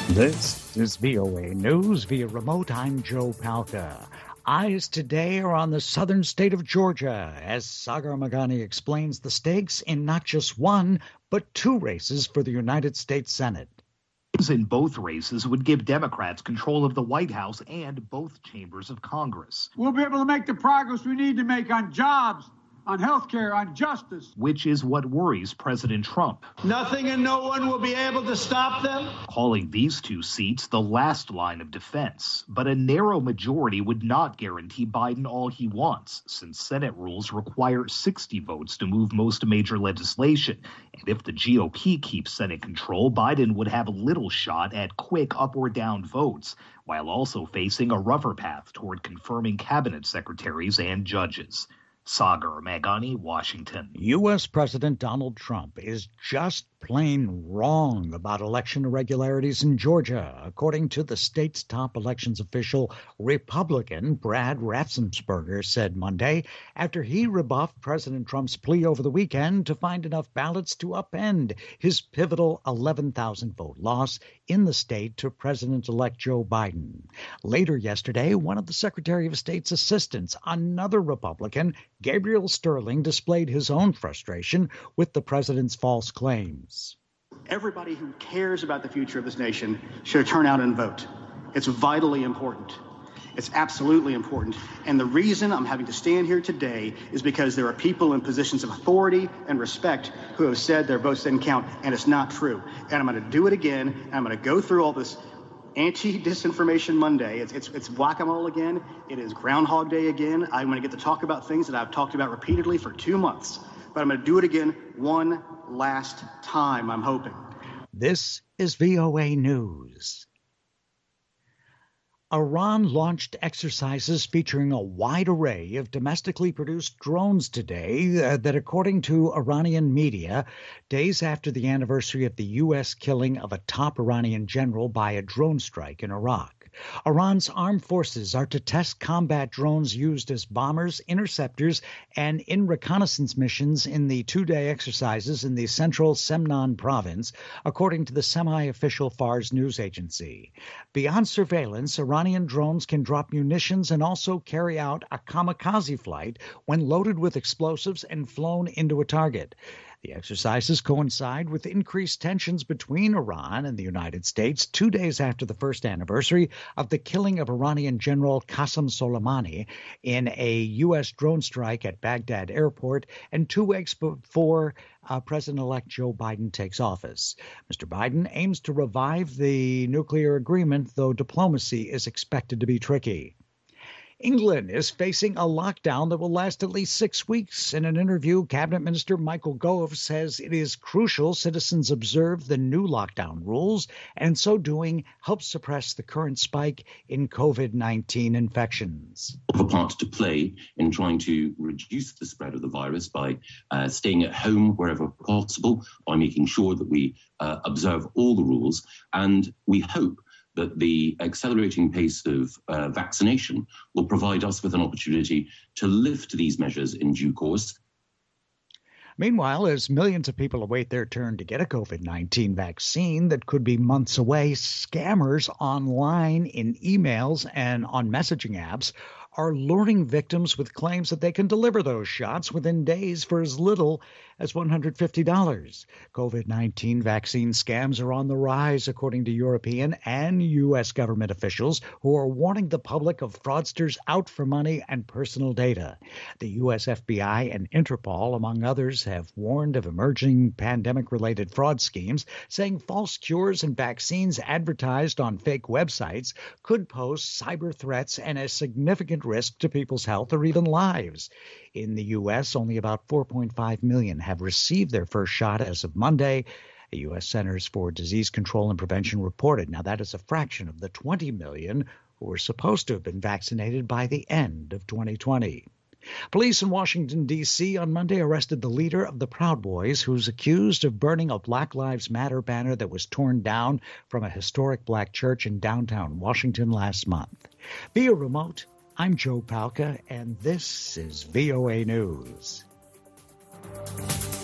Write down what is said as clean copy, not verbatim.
This is VOA News via remote. I'm Joe Palca. Eyes today are on the southern state of Georgia as Sagar Meghani explains the stakes in not just one, but two races for the United States Senate. In both races would give Democrats control of the White House and both chambers of Congress. We'll be able to make the progress we need to make on jobs, on health care, on justice. Which is what worries President Trump. Nothing and no one will be able to stop them. Calling these two seats the last line of defense. But a narrow majority would not guarantee Biden all he wants, since Senate rules require 60 votes to move most major legislation. And if the GOP keeps Senate control, Biden would have little shot at quick up or down votes, while also facing a rougher path toward confirming cabinet secretaries and judges. Sagar Meghani, Washington. U.S. President Donald Trump is just plain wrong about election irregularities in Georgia, according to the state's top elections official, Republican Brad Raffensperger, said Monday after he rebuffed President Trump's plea over the weekend to find enough ballots to upend his pivotal 11,000-vote loss in the state to President-elect Joe Biden. Later yesterday, one of the Secretary of State's assistants, another Republican, Gabriel Sterling, displayed his own frustration with the president's false claims. Everybody who cares about the future of this nation should turn out and vote. It's vitally important. It's absolutely important. And the reason I'm having to stand here today is because there are people in positions of authority and respect who have said their votes didn't count, and it's not true. And I'm going to do it again, and I'm going to go through all this anti-disinformation Monday. It's whack-a-mole again. It is Groundhog Day again. I'm going to get to talk about things that I've talked about repeatedly for 2 months. But I'm going to do it again one last time, I'm hoping. This is VOA News. Iran launched exercises featuring a wide array of domestically produced drones today that, according to Iranian media, days after the anniversary of the U.S. killing of a top Iranian general by a drone strike in Iraq. Iran's armed forces are to test combat drones used as bombers, interceptors, and in reconnaissance missions in the two-day exercises in the central Semnan province, according to the semi-official Fars news agency. Beyond surveillance, Iranian drones can drop munitions and also carry out a kamikaze flight when loaded with explosives and flown into a target. The exercises coincide with increased tensions between Iran and the United States 2 days after the first anniversary of the killing of Iranian General Qasem Soleimani in a U.S. drone strike at Baghdad airport and 2 weeks before President-elect Joe Biden takes office. Mr. Biden aims to revive the nuclear agreement, though diplomacy is expected to be tricky. England is facing a lockdown that will last at least 6 weeks. In an interview, Cabinet Minister Michael Gove says it is crucial citizens observe the new lockdown rules, and so doing helps suppress the current spike in COVID-19 infections. A part to play in trying to reduce the spread of the virus by staying at home wherever possible, by making sure that we observe all the rules, and we hope that the accelerating pace of vaccination will provide us with an opportunity to lift these measures in due course. Meanwhile, as millions of people await their turn to get a COVID-19 vaccine that could be months away, scammers online in emails and on messaging apps are luring victims with claims that they can deliver those shots within days for as little as $150. COVID-19 vaccine scams are on the rise, according to European and U.S. government officials who are warning the public of fraudsters out for money and personal data. The U.S. FBI and Interpol, among others, have warned of emerging pandemic-related fraud schemes, saying false cures and vaccines advertised on fake websites could pose cyber threats and a significant risk to people's health or even lives. In the U.S., only about 4.5 million have received their first shot as of Monday. The U.S. Centers for Disease Control and Prevention reported. Now, that is a fraction of the 20 million who were supposed to have been vaccinated by the end of 2020. Police in Washington, D.C. on Monday arrested the leader of the Proud Boys, who's accused of burning a Black Lives Matter banner that was torn down from a historic black church in downtown Washington last month. Via remote, I'm Joe Palca, and this is VOA News.